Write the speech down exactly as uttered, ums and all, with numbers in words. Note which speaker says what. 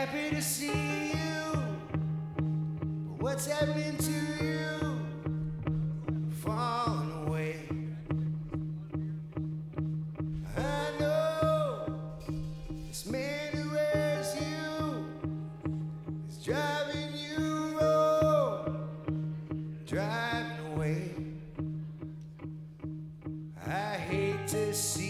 Speaker 1: happy to see you. But what's happening to you? Falling away. I know this man who wears you is driving you wrong, driving away. I hate to see